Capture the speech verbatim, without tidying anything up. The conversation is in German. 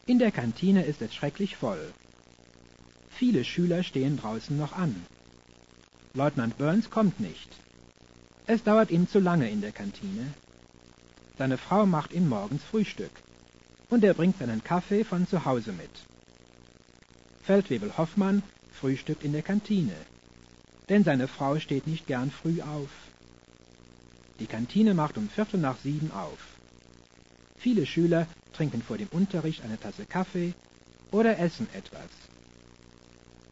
In der Kantine ist es schrecklich voll. Viele Schüler stehen draußen noch an. Leutnant Burns kommt nicht. Es dauert ihm zu lange in der Kantine. Seine Frau macht ihm morgens Frühstück und er bringt seinen Kaffee von zu Hause mit. Feldwebel Hoffmann frühstückt in der Kantine, denn seine Frau steht nicht gern früh auf. Die Kantine macht um Viertel nach sieben auf. Viele Schüler trinken vor dem Unterricht eine Tasse Kaffee oder essen etwas.